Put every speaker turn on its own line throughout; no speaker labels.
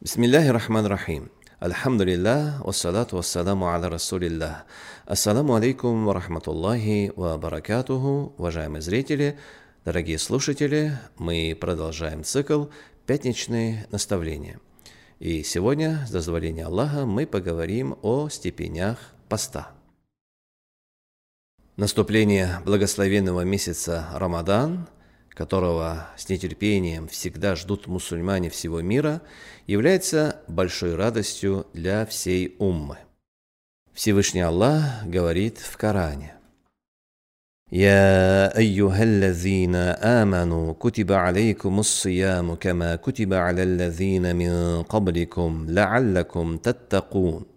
Бисмиллахи рахман рахим. Альхамдулиллах, вассалату вассаламу аля расулиллах. Ассаламу алейкум ва рахматуллахи ва баракатуху. Уважаемые зрители, дорогие слушатели, мы продолжаем цикл «Пятничные наставления». И сегодня, с дозволения Аллаха, мы поговорим о степенях поста. Наступление благословенного месяца Рамадан, которого с нетерпением всегда ждут мусульмане всего мира, является большой радостью для всей уммы. Всевышний Аллах говорит в Коране: «Я айюхаллазина аману кутиба алейкумус сияму кама кутиба аляллазина мин кабликум лааллакум таттакун».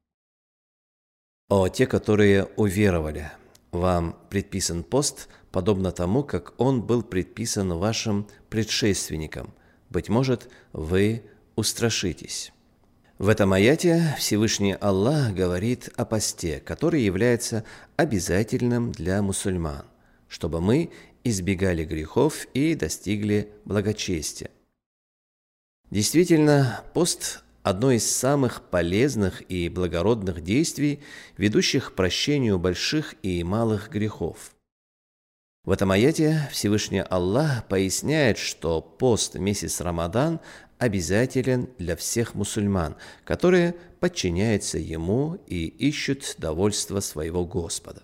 О те, которые уверовали, вам предписан пост, подобно тому, как он был предписан вашим предшественникам. Быть может, вы устрашитесь. В этом аяте Всевышний Аллах говорит о посте, который является обязательным для мусульман, чтобы мы избегали грехов и достигли благочестия. Действительно, пост – одно из самых полезных и благородных действий, ведущих к прощению больших и малых грехов. В этом аяте Всевышний Аллах поясняет, что пост месяц Рамадан обязателен для всех мусульман, которые подчиняются ему и ищут довольства своего Господа.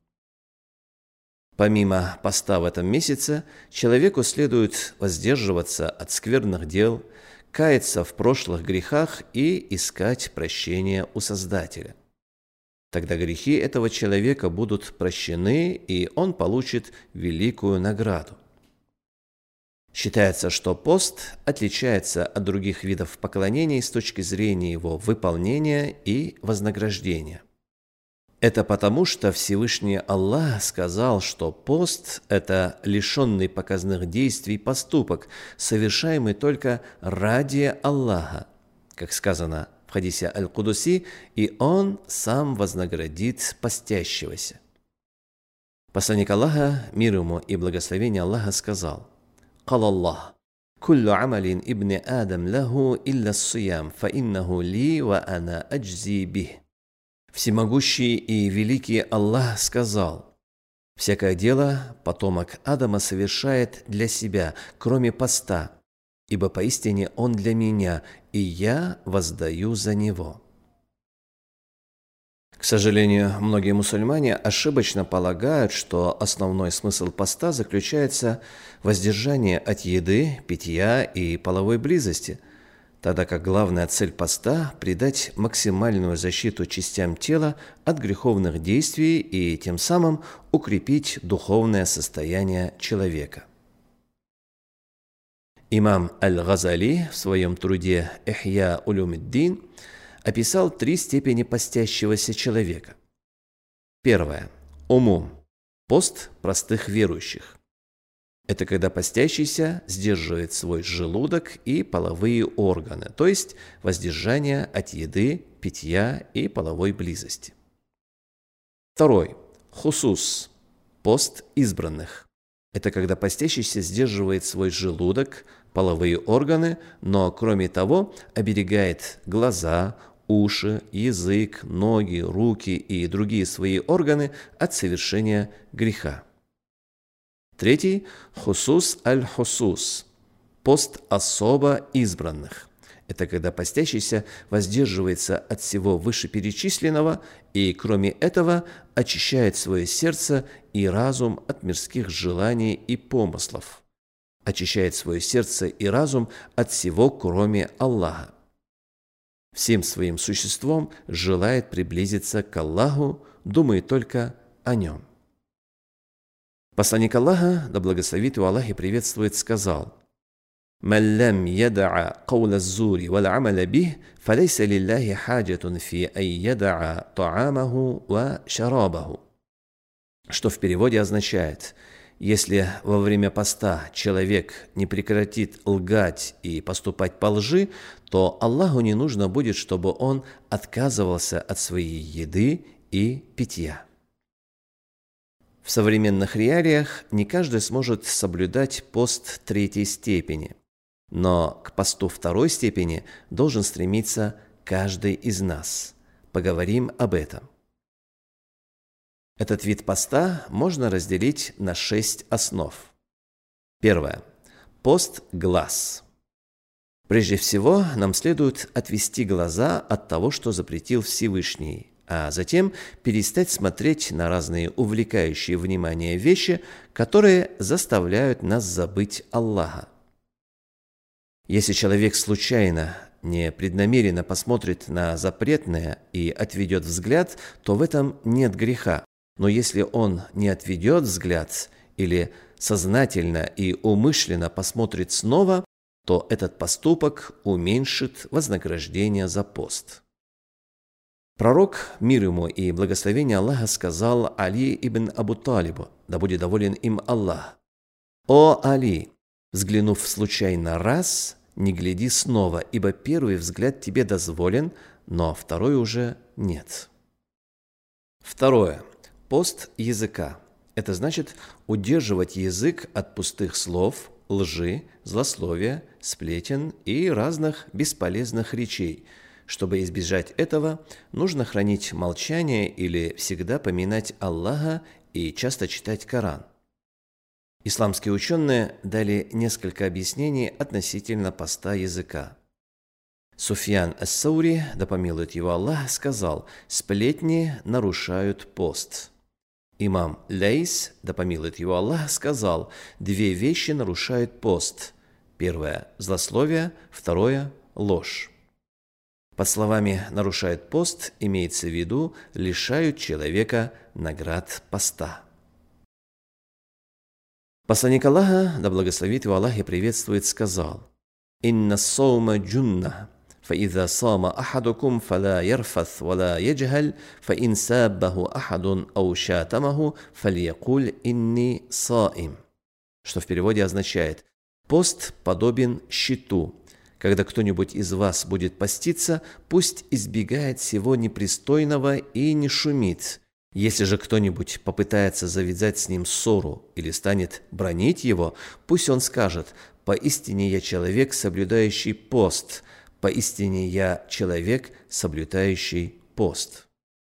Помимо поста в этом месяце, человеку следует воздерживаться от скверных дел, каяться в прошлых грехах и искать прощения у Создателя. Тогда грехи этого человека будут прощены, и он получит великую награду. Считается, что пост отличается от других видов поклонений с точки зрения его выполнения и вознаграждения. Это потому, что Всевышний Аллах сказал, что пост – это лишенный показных действий поступок, совершаемый только ради Аллаха, как сказано в хадисе Аль-Кудуси, и Он сам вознаградит постящегося. Посланник Аллаха, мир ему и благословение Аллаха, сказал: «Кал Аллах, куллю амалин ибн Адам лаху илля ссиям, фа иннаху ли ва ана аджзи бих». Всемогущий и великий Аллах сказал: «Всякое дело потомок Адама совершает для себя, кроме поста, ибо поистине он для меня, и я воздаю за него». К сожалению, многие мусульмане ошибочно полагают, что основной смысл поста заключается в воздержании от еды, питья и половой близости, тогда как главная цель поста – придать максимальную защиту частям тела от греховных действий и тем самым укрепить духовное состояние человека. Имам Аль-Газали в своем труде «Ихья улюмиддин» описал 3 степени постящегося человека. Первое. Умум. Пост простых верующих. Это когда постящийся сдерживает свой желудок и половые органы, то есть воздержание от еды, питья и половой близости. Второй. Хусус. Пост избранных. Это когда постящийся сдерживает свой желудок, половые органы, но кроме того оберегает глаза, уши, язык, ноги, руки и другие свои органы от совершения греха. Третий – хусус аль-хусус – пост особо избранных. Это когда постящийся воздерживается от всего вышеперечисленного и, кроме этого, очищает свое сердце и разум от мирских желаний и помыслов. Очищает свое сердце и разум от всего, кроме Аллаха. Всем своим существом желает приблизиться к Аллаху, думает только о Нем. Посланник Аллаха, да благословит его Аллах и приветствует, сказал: «Ман лам яда'a кауля ззури вал амаля бих, фалейса лилляхи хаджатун фи ай яда'a та'амаху ва шарабаху». Что в переводе означает: если во время поста человек не прекратит лгать и поступать по лжи, то Аллаху не нужно будет, чтобы он отказывался от своей еды и питья. В современных реалиях не каждый сможет соблюдать пост 3-й степени. Но к посту второй степени должен стремиться каждый из нас. Поговорим об этом. Этот вид поста можно разделить на 6 основ. Первое. Пост глаз. Прежде всего, нам следует отвести глаза от того, что запретил Всевышний, а затем перестать смотреть на разные увлекающие внимание вещи, которые заставляют нас забыть Аллаха. Если человек случайно, непреднамеренно посмотрит на запретное и отведет взгляд, то в этом нет греха. Но если он не отведет взгляд или сознательно и умышленно посмотрит снова, то этот поступок уменьшит вознаграждение за пост. Пророк, мир ему и благословение Аллаха, сказал Али ибн Абу Талибу, да будет доволен им Аллах: «О Али, взглянув случайно раз, не гляди снова, ибо первый взгляд тебе дозволен, но второй уже нет». Второе. Пост языка. Это значит удерживать язык от пустых слов, лжи, злословия, сплетен и разных бесполезных речей. Чтобы избежать этого, нужно хранить молчание или всегда поминать Аллаха и часто читать Коран. Исламские ученые дали несколько объяснений относительно поста языка. Суфьян ас-Саури, да помилует его Аллах, сказал: «Сплетни нарушают пост». Имам Лейс, да помилует его Аллах, сказал: «Две вещи нарушают пост. Первое – злословие, второе – ложь». Под словами «нарушают пост» имеется в виду лишают человека наград поста. Посланник Аллаха, да благословит его Аллах и приветствует, сказал: «Инна саума джунна». فإذا صام أحدكم فلا يرفث ولا يجهل فإن سابه أحد أو شاتمه فليقول إني صائم. Что в переводе означает: пост подобен щиту. Когда кто-нибудь из вас будет поститься, пусть избегает всего непристойного и не шумит. Если же кто-нибудь попытается завязать с ним ссору или станет бранить его, пусть он скажет: «Поистине я человек, соблюдающий пост». Поистине я человек, соблюдающий пост.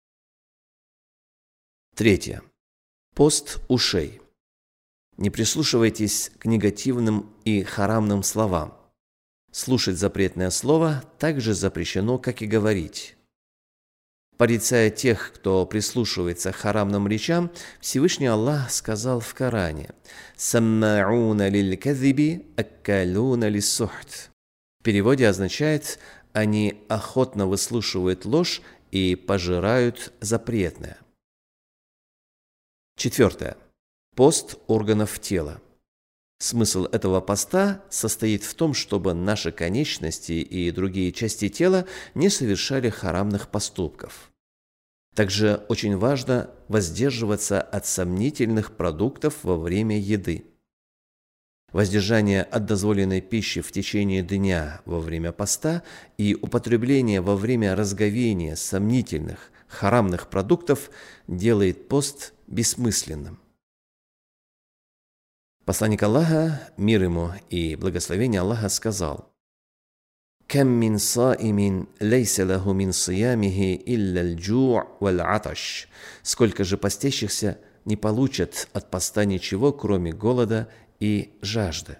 Третье. Пост ушей. Не прислушивайтесь к негативным и харамным словам. Слушать запретное слово также запрещено, как и говорить. Порицая тех, кто прислушивается к харамным речам, Всевышний Аллах сказал в Коране: «Самма'уна лиль-казиби, аккалуна лиссухт». В переводе означает: они охотно выслушивают ложь и пожирают запретное. Четвертое. Пост органов тела. Смысл этого поста состоит в том, чтобы наши конечности и другие части тела не совершали харамных поступков. Также очень важно воздерживаться от сомнительных продуктов во время еды. Воздержание от дозволенной пищи в течение дня во время поста и употребление во время разговения сомнительных, харамных продуктов делает пост бессмысленным. Посланник Аллаха, мир ему и благословение Аллаха, сказал: «Кам мин саимин лейса лаху мин сиямихи илля аль-джу' валь-аташ». Сколько же постящихся не получат от поста ничего, кроме голода и жажды.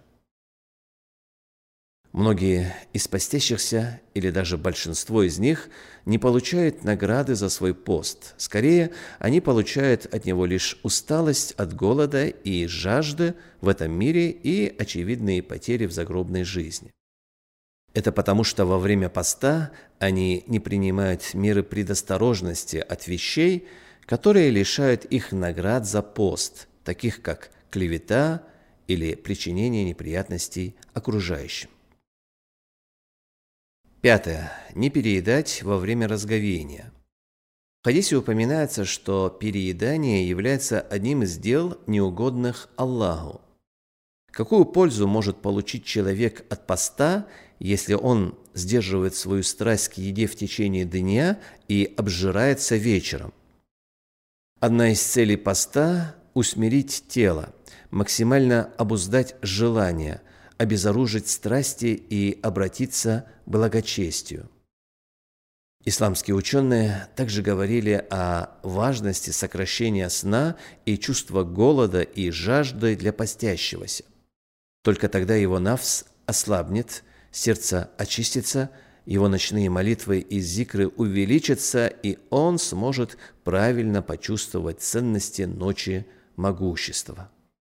Многие из постящихся, или даже большинство из них, не получают награды за свой пост. Скорее, они получают от него лишь усталость от голода и жажды в этом мире и очевидные потери в загробной жизни. Это потому, что во время поста они не принимают меры предосторожности от вещей, которые лишают их наград за пост, таких как клевета или причинение неприятностей окружающим. Пятое. Не переедать во время разговения. В хадисе упоминается, что переедание является одним из дел, неугодных Аллаху. Какую пользу может получить человек от поста, если он сдерживает свою страсть к еде в течение дня и обжирается вечером? Одна из целей поста – усмирить тело, максимально обуздать желания, обезоружить страсти и обратиться к благочестию. Исламские ученые также говорили о важности сокращения сна и чувства голода и жажды для постящегося. Только тогда его нафс ослабнет, сердце очистится, его ночные молитвы и зикры увеличатся, и он сможет правильно почувствовать ценности ночи могущества.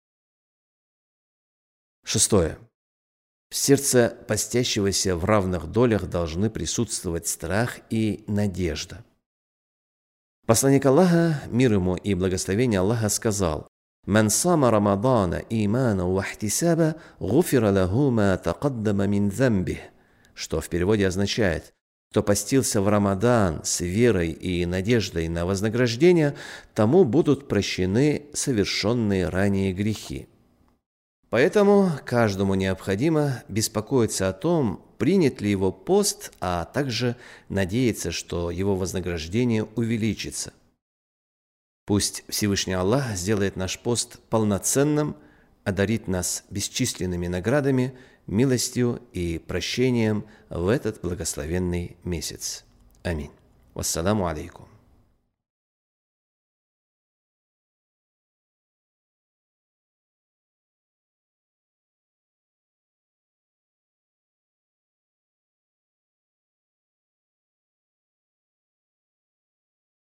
6. В сердце постящегося в равных долях должны присутствовать страх и надежда. Посланник Аллаха, мир ему и благословение Аллаха, сказал: «Ман сама Рамадана имана ва ихтисаба, гуфира лаху ма тақаддама мин замбих», что в переводе означает: кто постился в Рамадан с верой и надеждой на вознаграждение, тому будут прощены совершенные ранее грехи. Поэтому каждому необходимо беспокоиться о том, принят ли его пост, а также надеяться, что его вознаграждение увеличится. Пусть Всевышний Аллах сделает наш пост полноценным, одарит нас бесчисленными наградами, милостью и прощением в этот благословенный месяц. Аминь. Вассаламу алейкум.